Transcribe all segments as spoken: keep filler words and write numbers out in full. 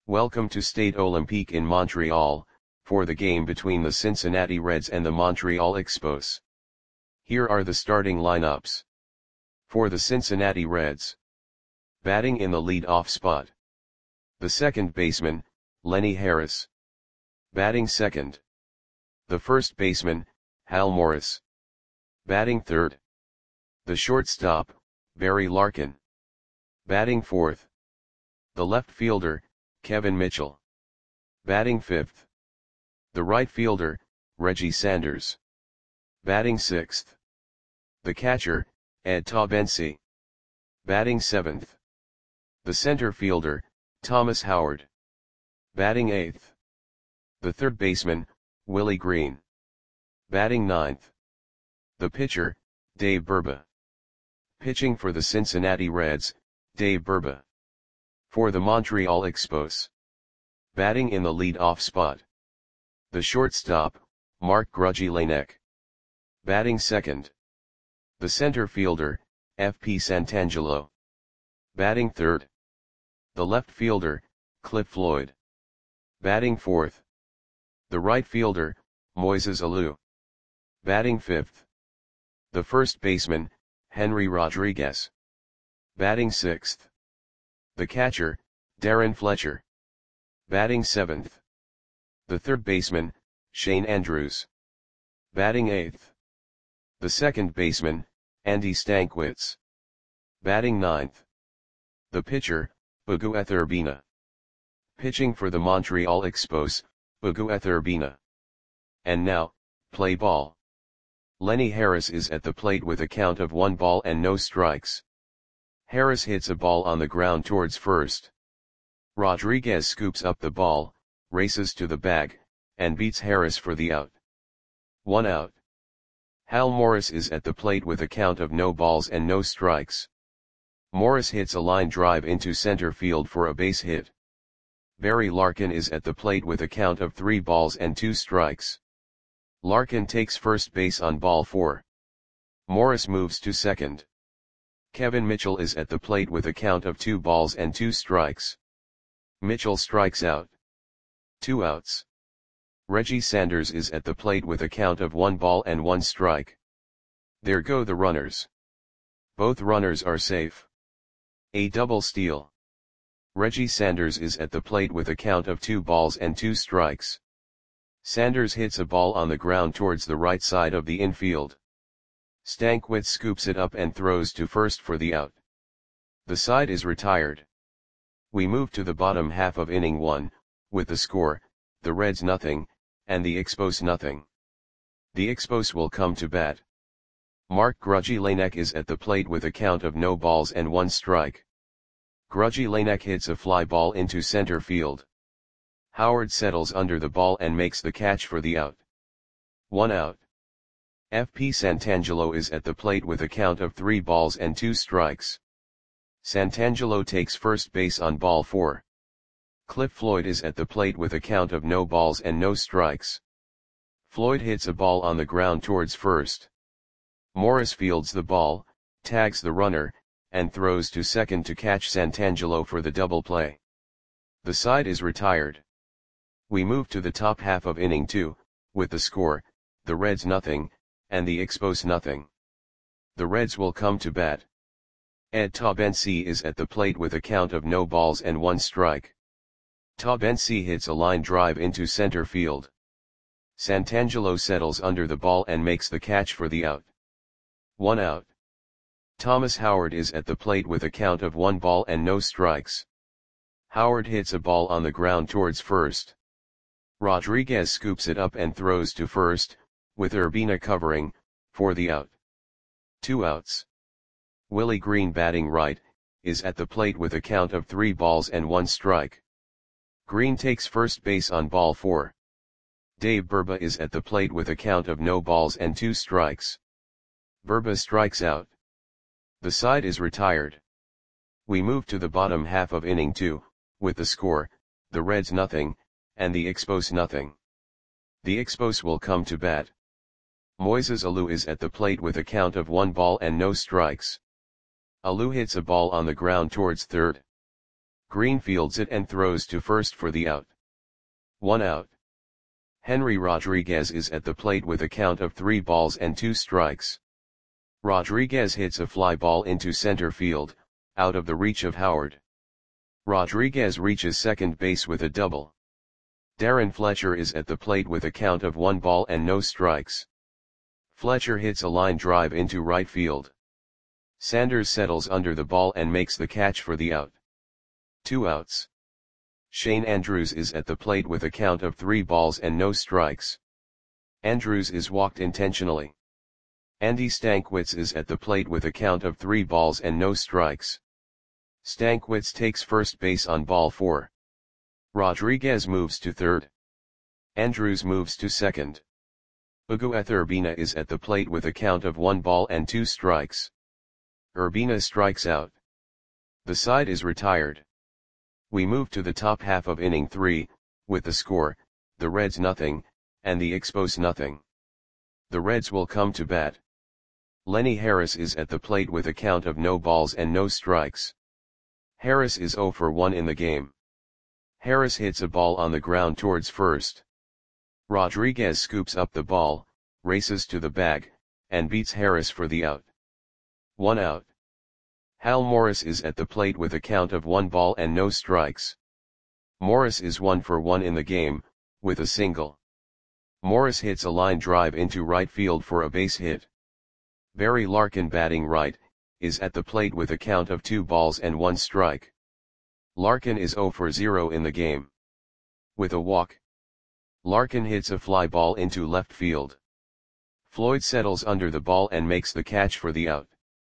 Welcome to Stade Olympique in Montreal, for the game between the Cincinnati Reds and the Montreal Expos. Here are the starting lineups. For the Cincinnati Reds. Batting in the lead-off spot. The second baseman, Lenny Harris. Batting second. The first baseman, Hal Morris. Batting third. The shortstop, Barry Larkin. Batting fourth. The left fielder, Kevin Mitchell. Batting fifth. The right fielder, Reggie Sanders. Batting sixth. The catcher, Ed Taubensee. Batting seventh. The center fielder, Thomas Howard. Batting eighth. The third baseman, Willie Green. Batting ninth. The pitcher, Dave Burba. Pitching for the Cincinnati Reds, Dave Burba. For the Montreal Expos. Batting in the lead-off spot. The shortstop, Marc Grudzielanek. Batting second. The center fielder, F P Santangelo. Batting third. The left fielder, Cliff Floyd. Batting fourth. The right fielder, Moises Alou. Batting fifth. The first baseman, Henry Rodriguez. Batting sixth. The catcher, Darren Fletcher. Batting seventh. The third baseman, Shane Andrews. Batting eighth. The second baseman, Andy Stankiewicz. Batting ninth. The pitcher, Bagueth Urbina. Pitching for the Montreal Expos, Bagueth Urbina. And now, play ball. Lenny Harris is at the plate with a count of one ball and no strikes. Harris hits a ball on the ground towards first. Rodriguez scoops up the ball, races to the bag, and beats Harris for the out. One out. Hal Morris is at the plate with a count of no balls and no strikes. Morris hits a line drive into center field for a base hit. Barry Larkin is at the plate with a count of three balls and two strikes. Larkin takes first base on ball four. Morris moves to second. Kevin Mitchell is at the plate with a count of two balls and two strikes. Mitchell strikes out. Two outs. Reggie Sanders is at the plate with a count of one ball and one strike. There go the runners. Both runners are safe. A double steal. Reggie Sanders is at the plate with a count of two balls and two strikes. Sanders hits a ball on the ground towards the right side of the infield. Stankiewicz scoops it up and throws to first for the out. The side is retired. We move to the bottom half of inning one, with the score, the Reds nothing, and the Expos nothing. The Expos will come to bat. Marc Grudzielanek is at the plate with a count of no balls and one strike. Grudzielanek hits a fly ball into center field. Howard settles under the ball and makes the catch for the out. One out. F P Santangelo is at the plate with a count of three balls and two strikes. Santangelo takes first base on ball four. Cliff Floyd is at the plate with a count of no balls and no strikes. Floyd hits a ball on the ground towards first. Morris fields the ball, tags the runner, and throws to second to catch Santangelo for the double play. The side is retired. We move to the top half of inning two, with the score, the Reds nothing, and the Expos nothing. The Reds will come to bat. Ed Taubensee is at the plate with a count of no balls and one strike. Taubensee hits a line drive into center field. Santangelo settles under the ball and makes the catch for the out. One out. Thomas Howard is at the plate with a count of one ball and no strikes. Howard hits a ball on the ground towards first. Rodriguez scoops it up and throws to first, with Urbina covering, for the out. Two outs. Willie Green batting right, is at the plate with a count of three balls and one strike. Green takes first base on ball four. Dave Burba is at the plate with a count of no balls and two strikes. Burba strikes out. The side is retired. We move to the bottom half of inning two, with the score, the Reds nothing, and the Expos nothing. The Expos will come to bat. Moises Alou is at the plate with a count of one ball and no strikes. Alou hits a ball on the ground towards third. Green fields it and throws to first for the out. One out. Henry Rodriguez is at the plate with a count of three balls and two strikes. Rodriguez hits a fly ball into center field, out of the reach of Howard. Rodriguez reaches second base with a double. Darren Fletcher is at the plate with a count of one ball and no strikes. Fletcher hits a line drive into right field. Sanders settles under the ball and makes the catch for the out. Two outs. Shane Andrews is at the plate with a count of three balls and no strikes. Andrews is walked intentionally. Andy Stankiewicz is at the plate with a count of three balls and no strikes. Stankiewicz takes first base on ball four. Rodriguez moves to third. Andrews moves to second. Miguel Urbina is at the plate with a count of one ball and two strikes. Urbina strikes out. The side is retired. We move to the top half of inning three, with the score, the Reds nothing, and the Expos nothing. The Reds will come to bat. Lenny Harris is at the plate with a count of no balls and no strikes. Harris is zero for one in the game. Harris hits a ball on the ground towards first. Rodriguez scoops up the ball, races to the bag, and beats Harris for the out. One out. Hal Morris is at the plate with a count of one ball and no strikes. Morris is one for one in the game, with a single. Morris hits a line drive into right field for a base hit. Barry Larkin, batting right, is at the plate with a count of two balls and one strike. Larkin is zero for zero in the game. With a walk, Larkin hits a fly ball into left field. Floyd settles under the ball and makes the catch for the out.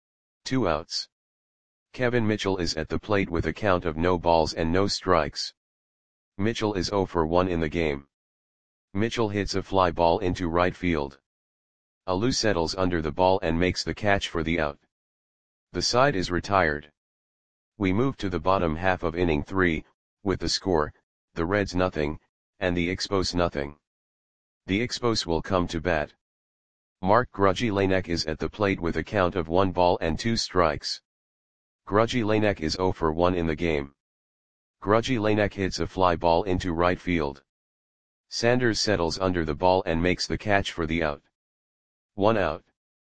Two outs. Kevin Mitchell is at the plate with a count of no balls and no strikes. Mitchell is zero for one in the game. Mitchell hits a fly ball into right field. Alou settles under the ball and makes the catch for the out. The side is retired. We move to the bottom half of inning three, with the score, the Reds nothing, and the Expos nothing. The Expos will come to bat. Mark Grudzielanek is at the plate with a count of one ball and two strikes. Grudzielanek is zero for one in the game. Grudzielanek hits a fly ball into right field. Sanders settles under the ball and makes the catch for the out. One out.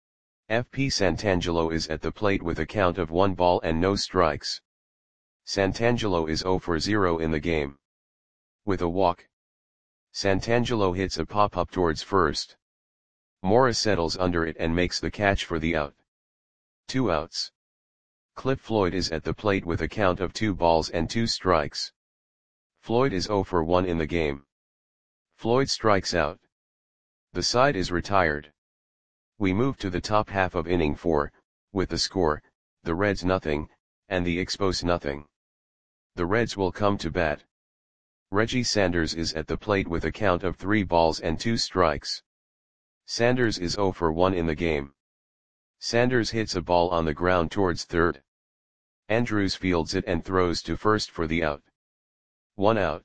F P Santangelo is at the plate with a count of one ball and no strikes. Santangelo is zero for zero in the game. With a walk, Santangelo hits a pop-up towards first. Morris settles under it and makes the catch for the out. Two outs. Cliff Floyd is at the plate with a count of two balls and two strikes. Floyd is zero for one in the game. Floyd strikes out. The side is retired. We move to the top half of inning four, with the score, the Reds nothing, and the Expos nothing. The Reds will come to bat. Reggie Sanders is at the plate with a count of three balls and two strikes. Sanders is zero for one in the game. Sanders hits a ball on the ground towards third. Andrews fields it and throws to first for the out. One out.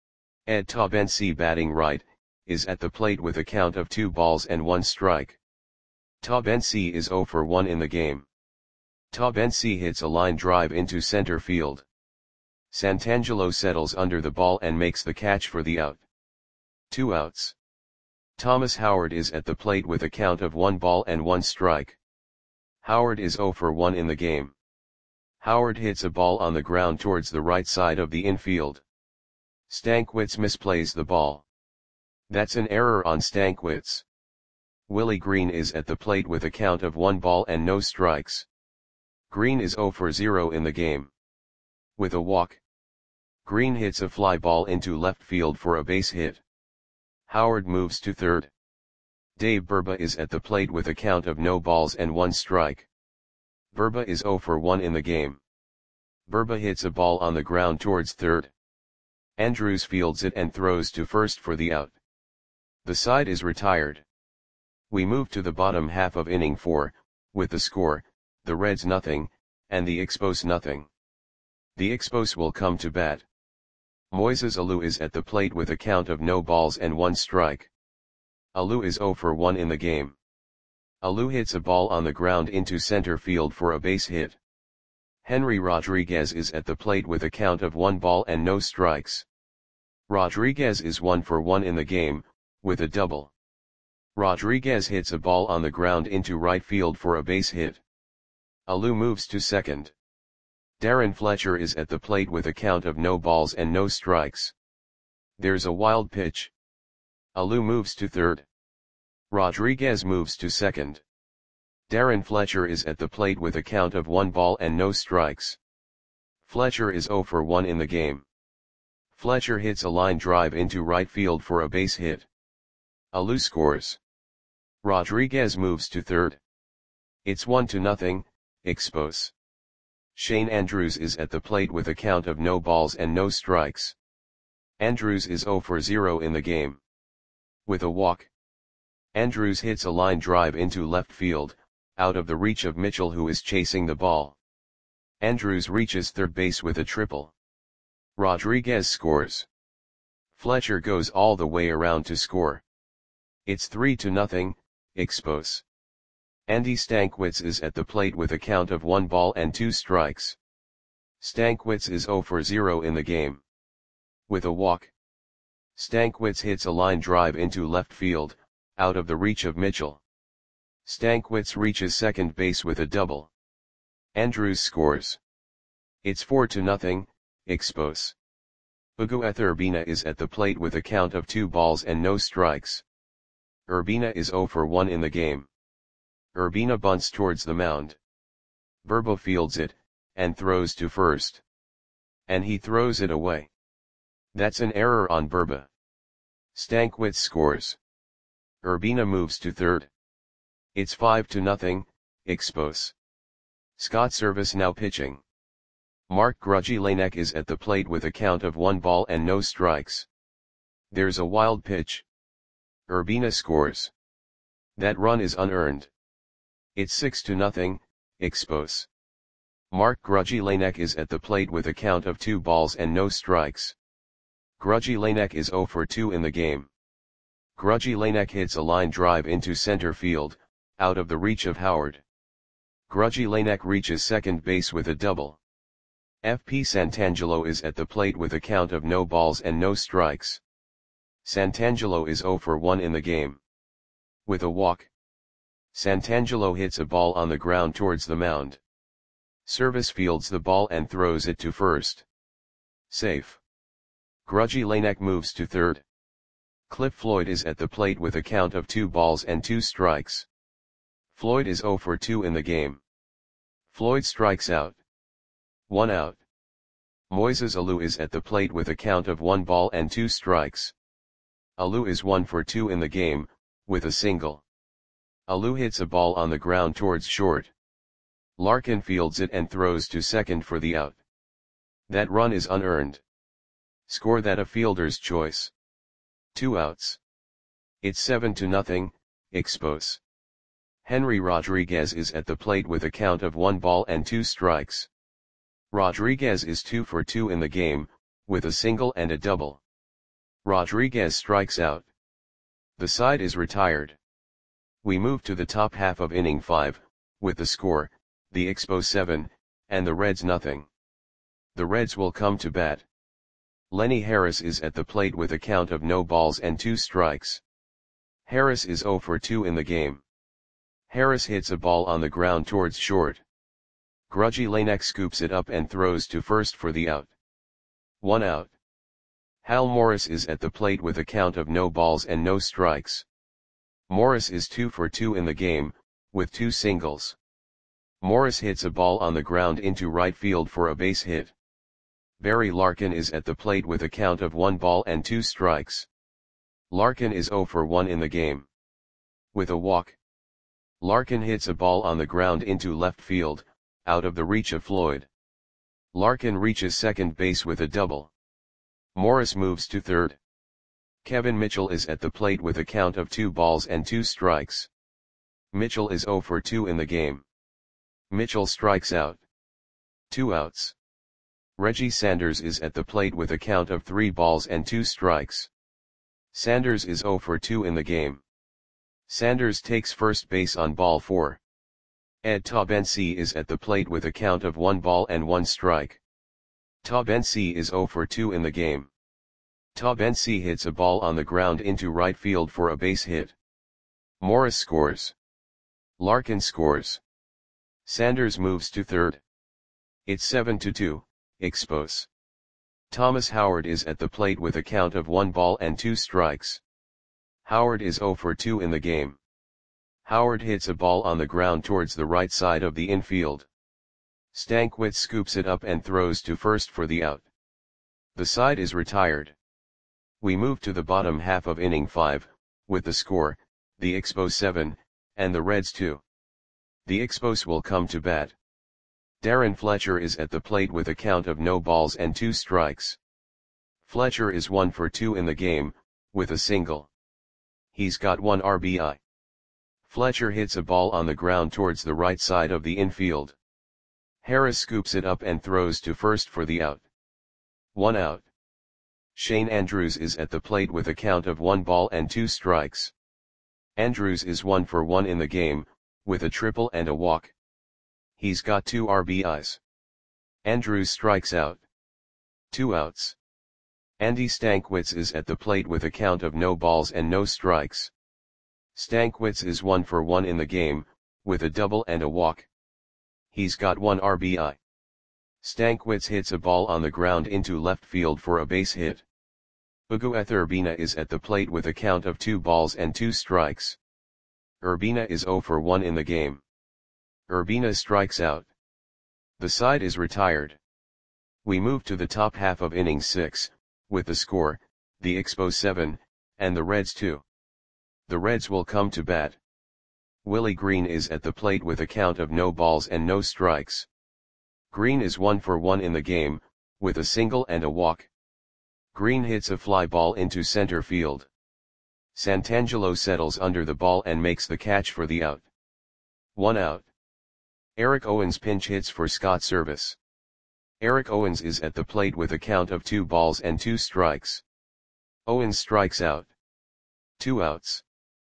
Ed Taubensee, batting right, is at the plate with a count of two balls and one strike. Taubensee is zero for one in the game. Taubensee hits a line drive into center field. Santangelo settles under the ball and makes the catch for the out. Two outs. Thomas Howard is at the plate with a count of one ball and one strike. Howard is zero for one in the game. Howard hits a ball on the ground towards the right side of the infield. Stankiewicz misplays the ball. That's an error on Stankiewicz. Willie Green is at the plate with a count of one ball and no strikes. Green is zero for zero in the game. With a walk, Green hits a fly ball into left field for a base hit. Howard moves to third. Dave Burba is at the plate with a count of no balls and one strike. Burba is zero for one in the game. Burba hits a ball on the ground towards third. Andrews fields it and throws to first for the out. The side is retired. We move to the bottom half of inning four, with the score, the Reds nothing, and the Expos nothing. The Expos will come to bat. Moises Alou is at the plate with a count of no balls and one strike. Alou is zero for one in the game. Alou hits a ball on the ground into center field for a base hit. Henry Rodriguez is at the plate with a count of one ball and no strikes. Rodriguez is one for one in the game, with a double. Rodriguez hits a ball on the ground into right field for a base hit. Alou moves to second. Darren Fletcher is at the plate with a count of no balls and no strikes. There's a wild pitch. Alou moves to third. Rodriguez moves to second. Darren Fletcher is at the plate with a count of one ball and no strikes. Fletcher is zero for one in the game. Fletcher hits a line drive into right field for a base hit. Alou scores. Rodriguez moves to third. It's one to nothing, Expos. Shane Andrews is at the plate with a count of no balls and no strikes. Andrews is zero for zero in the game. With a walk. Andrews hits a line drive into left field, out of the reach of Mitchell, who is chasing the ball. Andrews reaches third base with a triple. Rodriguez scores. Fletcher goes all the way around to score. It's three to nothing, Expos. Andy Stankiewicz is at the plate with a count of one ball and two strikes. Stankiewicz is zero for zero in the game. With a walk. Stankiewicz hits a line drive into left field, out of the reach of Mitchell. Stankiewicz reaches second base with a double. Andrews scores. It's four to nothing, Expos. Miguel Urbina is at the plate with a count of two balls and no strikes. Urbina is zero for one in the game. Urbina bunts towards the mound. Burba fields it, and throws to first. And he throws it away. That's an error on Burba. Stankiewicz scores. Urbina moves to third. It's five to nothing, Expos. Scott Servais now pitching. Mark Grudzielanek is at the plate with a count of one ball and no strikes. There's a wild pitch. Urbina scores. That run is unearned. It's six to nothing, Expos. Mark Grudzielanek is at the plate with a count of two balls and no strikes. Grudzielanek is zero for two in the game. Grudzielanek hits a line drive into center field, out of the reach of Howard. Grudzielanek reaches second base with a double. F P Santangelo is at the plate with a count of no balls and no strikes. Santangelo is zero for one in the game. With a walk. Santangelo hits a ball on the ground towards the mound. Servais fields the ball and throws it to first. Safe. Grudzielanek moves to third. Cliff Floyd is at the plate with a count of two balls and two strikes. Floyd is zero for two in the game. Floyd strikes out. One out. Moises Alou is at the plate with a count of one ball and two strikes. Alou is one for two in the game, with a single. Alou hits a ball on the ground towards short. Larkin fields it and throws to second for the out. That run is unearned. Score that a fielder's choice. Two outs. It's seven to nothing, Expos. Henry Rodriguez is at the plate with a count of one ball and two strikes. Rodriguez is two for two in the game, with a single and a double. Rodriguez strikes out. The side is retired. We move to the top half of inning five, with the score, the Expos seven, and the Reds nothing. The Reds will come to bat. Lenny Harris is at the plate with a count of no balls and two strikes. Harris is zero for two in the game. Harris hits a ball on the ground towards short. Grudzielanek scoops it up and throws to first for the out. One out. Hal Morris is at the plate with a count of no balls and no strikes. Morris is two for two in the game, with two singles. Morris hits a ball on the ground into right field for a base hit. Barry Larkin is at the plate with a count of one ball and two strikes. Larkin is zero for one in the game. With a walk. Larkin hits a ball on the ground into left field, out of the reach of Floyd. Larkin reaches second base with a double. Morris moves to third. Kevin Mitchell is at the plate with a count of two balls and two strikes. Mitchell is zero for two in the game. Mitchell strikes out. Two outs. Reggie Sanders is at the plate with a count of three balls and two strikes. Sanders is zero for two in the game. Sanders takes first base on ball four. Ed Tabensi is at the plate with a count of one ball and one strike. Tabensi is zero for two in the game. Tabensi hits a ball on the ground into right field for a base hit. Morris scores. Larkin scores. Sanders moves to third. It's seven to two, Expos. Thomas Howard is at the plate with a count of one ball and two strikes. Howard is zero for two in the game. Howard hits a ball on the ground towards the right side of the infield. Stankwitz scoops it up and throws to first for the out. The side is retired. We move to the bottom half of inning five, with the score, the Expos seven, and the Reds two. The Expos will come to bat. Darren Fletcher is at the plate with a count of no balls and two strikes. Fletcher is one for two in the game, with a single. He's got one R B I. Fletcher hits a ball on the ground towards the right side of the infield. Harris scoops it up and throws to first for the out. One out. Shane Andrews is at the plate with a count of one ball and two strikes. Andrews is one for one in the game, with a triple and a walk. He's got two R B Is. Andrews strikes out. Two outs. Andy Stankwitz is at the plate with a count of no balls and no strikes. Stankwitz is one for one in the game, with a double and a walk. He's got one R B I. Stankwitz hits a ball on the ground into left field for a base hit. Miguel Urbina is at the plate with a count of two balls and two strikes. Urbina is zero for one in the game. Urbina strikes out. The side is retired. We move to the top half of inning six, with the score, the Expos seven, and the Reds two. The Reds will come to bat. Willie Green is at the plate with a count of no balls and no strikes. Green is one for one in the game, with a single and a walk. Green hits a fly ball into center field. Santangelo settles under the ball and makes the catch for the out. One out. Eric Owens pinch hits for Scott Service. Eric Owens is at the plate with a count of two balls and two strikes. Owens strikes out. Two outs.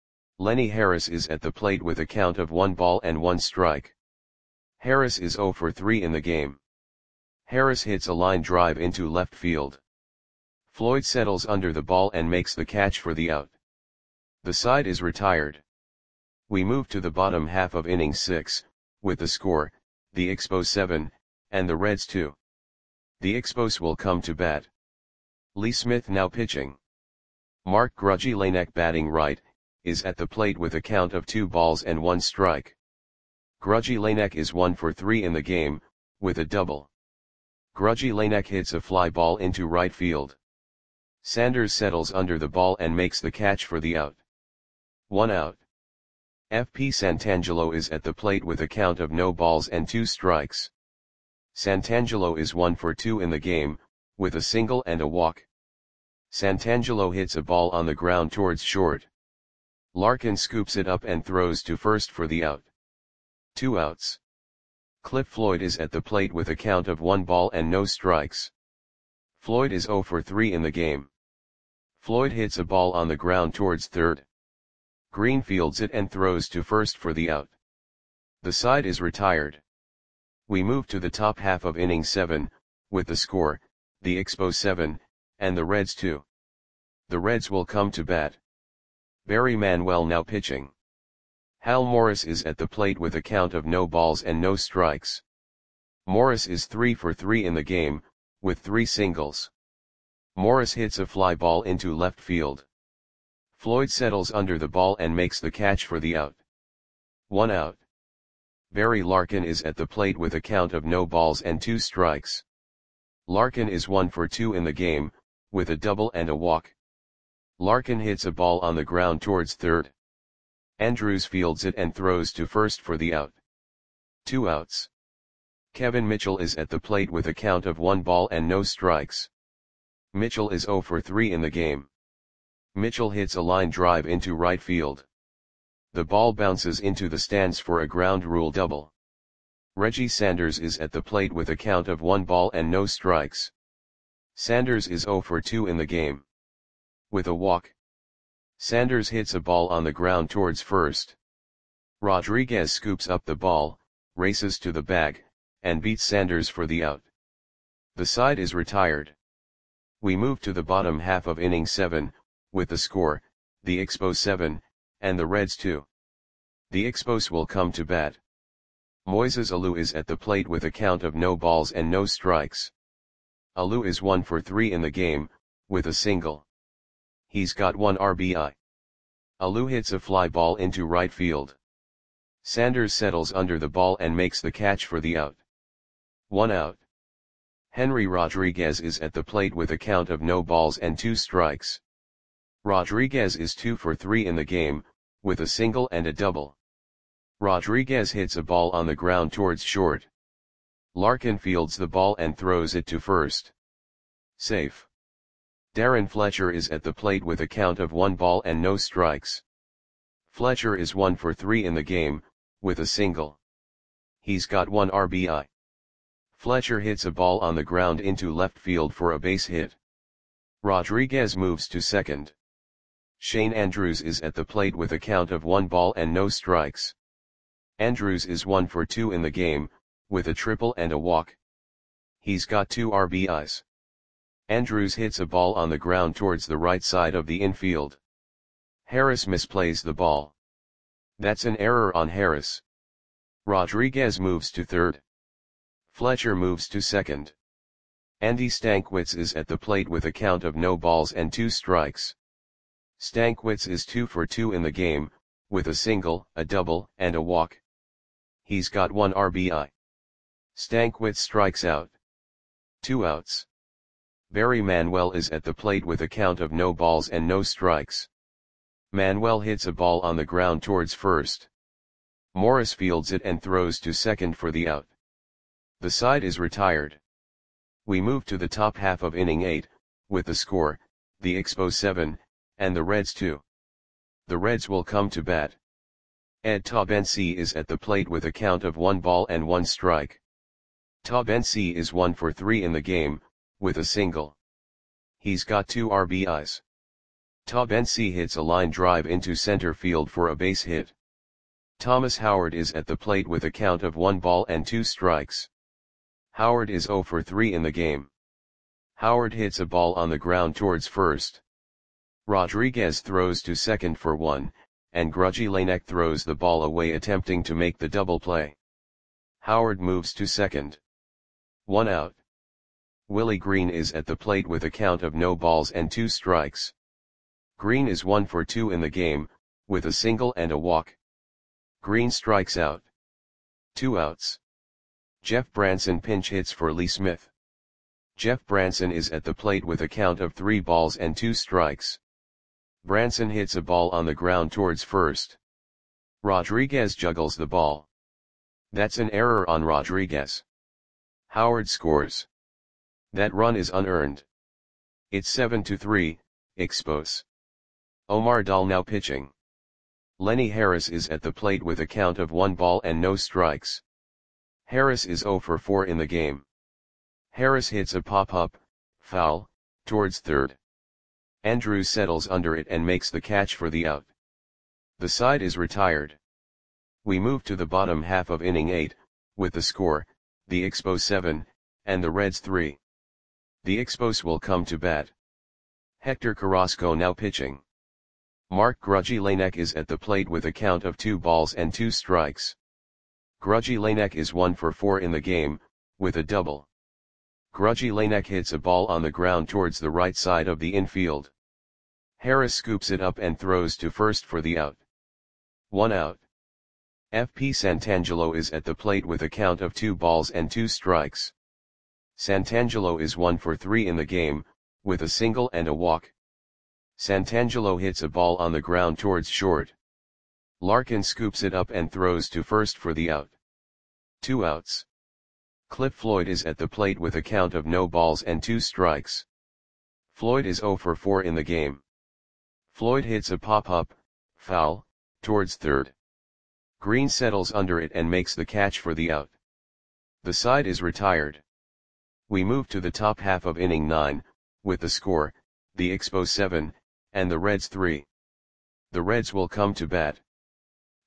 Lenny Harris is at the plate with a count of one ball and one strike. Harris is zero for three in the game. Harris hits a line drive into left field. Floyd settles under the ball and makes the catch for the out. The side is retired. We move to the bottom half of inning six, with the score, the Expos seven, and the Reds two. The Expos will come to bat. Lee Smith now pitching. Mark Grudzielanek batting right, is at the plate with a count of two balls and one strike. Grudzielanek is one for three in the game, with a double. Grudzielanek hits a fly ball into right field. Sanders settles under the ball and makes the catch for the out. One out. F P Santangelo is at the plate with a count of no balls and two strikes. Santangelo is one for two in the game, with a single and a walk. Santangelo hits a ball on the ground towards short. Larkin scoops it up and throws to first for the out. Two outs. Cliff Floyd is at the plate with a count of one ball and no strikes. Floyd is zero for three in the game. Floyd hits a ball on the ground towards third. Green fields it and throws to first for the out. The side is retired. We move to the top half of inning seven, with the score, the Expos seven, and the Reds two. The Reds will come to bat. Barry Manuel now pitching. Hal Morris is at the plate with a count of no balls and no strikes. Morris is three for three in the game, with three singles. Morris hits a fly ball into left field. Floyd settles under the ball and makes the catch for the out. One out. Barry Larkin is at the plate with a count of no balls and two strikes. Larkin is one for two in the game, with a double and a walk. Larkin hits a ball on the ground towards third. Andrews fields it and throws to first for the out. Two outs. Kevin Mitchell is at the plate with a count of one ball and no strikes. Mitchell is zero for three in the game. Mitchell hits a line drive into right field. The ball bounces into the stands for a ground rule double. Reggie Sanders is at the plate with a count of one ball and no strikes. Sanders is zero for two in the game. With a walk. Sanders hits a ball on the ground towards first. Rodriguez scoops up the ball, races to the bag, and beats Sanders for the out. The side is retired. We move to the bottom half of inning seven, with the score, the Expos seven, and the Reds two. The Expos will come to bat. Moises Alou is at the plate with a count of no balls and no strikes. Alou is one for three in the game, with a single. He's got one R B I. Alou hits a fly ball into right field. Sanders settles under the ball and makes the catch for the out. One out. Henry Rodriguez is at the plate with a count of no balls and two strikes. Rodriguez is two for three in the game, with a single and a double. Rodriguez hits a ball on the ground towards short. Larkin fields the ball and throws it to first. Safe. Darren Fletcher is at the plate with a count of one ball and no strikes. Fletcher is one for three in the game, with a single. He's got one R B I. Fletcher hits a ball on the ground into left field for a base hit. Rodriguez moves to second. Shane Andrews is at the plate with a count of one ball and no strikes. Andrews is one for two in the game, with a triple and a walk. He's got two R B Is. Andrews hits a ball on the ground towards the right side of the infield. Harris misplays the ball. That's an error on Harris. Rodriguez moves to third. Fletcher moves to second. Andy Stankwitz is at the plate with a count of no balls and two strikes. Stankwitz is two for two in the game, with a single, a double, and a walk. He's got one R B I. Stankwitz strikes out. Two outs. Barry Manuel is at the plate with a count of no balls and no strikes. Manuel hits a ball on the ground towards first. Morris fields it and throws to second for the out. The side is retired. We move to the top half of inning eight, with the score, the Expos seven, and the Reds two. The Reds will come to bat. Ed Taubensee is at the plate with a count of one ball and one strike. Taubensee is one for three in the game, with a single. He's got two R B Is. Taubensee hits a line drive into center field for a base hit. Thomas Howard is at the plate with a count of one ball and two strikes. Howard is zero for three in the game. Howard hits a ball on the ground towards first. Rodriguez throws to second for one, and Grudgy Lanek throws the ball away attempting to make the double play. Howard moves to second. One out. Willie Green is at the plate with a count of no balls and two strikes. Green is one for two in the game, with a single and a walk. Green strikes out. Two outs. Jeff Branson pinch hits for Lee Smith. Jeff Branson is at the plate with a count of three balls and two strikes. Branson hits a ball on the ground towards first. Rodriguez juggles the ball. That's an error on Rodriguez. Howard scores. That run is unearned. It's seven to three, Expos. Omar Dahl now pitching. Lenny Harris is at the plate with a count of one ball and no strikes. Harris is zero for four in the game. Harris hits a pop-up, foul, towards third. Andrews settles under it and makes the catch for the out. The side is retired. We move to the bottom half of inning eight, with the score, the Expos seven, and the Reds three. The Expos will come to bat. Hector Carrasco now pitching. Mark Grudgy Lanek is at the plate with a count of two balls and two strikes. Grudgy Lanek is one for four in the game, with a double. Grudgy Lanek hits a ball on the ground towards the right side of the infield. Harris scoops it up and throws to first for the out. One out. F P Santangelo is at the plate with a count of two balls and two strikes. Santangelo is one for three in the game, with a single and a walk. Santangelo hits a ball on the ground towards short. Larkin scoops it up and throws to first for the out. Two outs. Cliff Floyd is at the plate with a count of no balls and two strikes. Floyd is zero for four in the game. Floyd hits a pop-up, foul, towards third. Green settles under it and makes the catch for the out. The side is retired. We move to the top half of inning nine, with the score, the Expos seven, and the Reds three. The Reds will come to bat.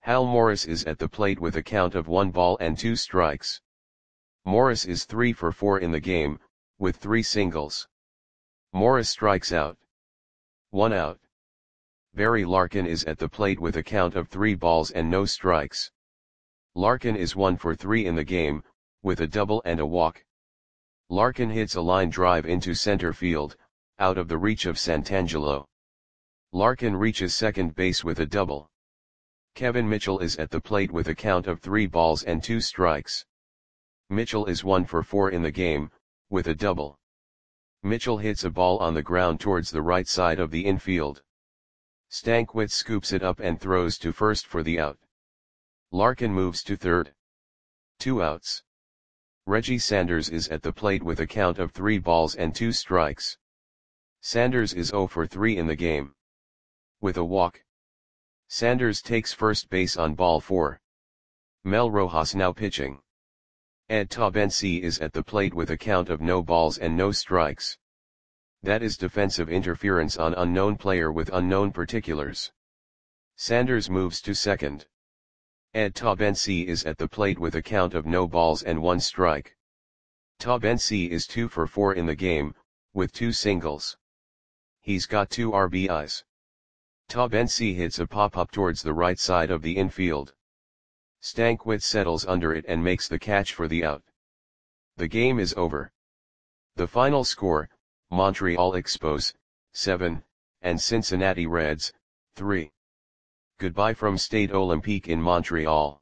Hal Morris is at the plate with a count of one ball and two strikes. Morris is three for four in the game, with three singles. Morris strikes out. One out. Barry Larkin is at the plate with a count of three balls and no strikes. Larkin is one for three in the game, with a double and a walk. Larkin hits a line drive into center field, out of the reach of Santangelo. Larkin reaches second base with a double. Kevin Mitchell is at the plate with a count of three balls and two strikes. Mitchell is one for four in the game, with a double. Mitchell hits a ball on the ground towards the right side of the infield. Stankwitz scoops it up and throws to first for the out. Larkin moves to third. Two outs. Reggie Sanders is at the plate with a count of three balls and two strikes. Sanders is zero for three in the game. With a walk. Sanders takes first base on ball four. Mel Rojas now pitching. Ed Taubensee is at the plate with a count of no balls and no strikes. That is defensive interference on unknown player with unknown particulars. Sanders moves to second. Ed Taubensee is at the plate with a count of no balls and one strike. Taubensee is two for four in the game, with two singles. He's got two R B Is. Taubensee hits a pop-up towards the right side of the infield. Stankwitz settles under it and makes the catch for the out. The game is over. The final score, Montreal Expos, seven, and Cincinnati Reds, three. Goodbye from Stade Olympique in Montreal.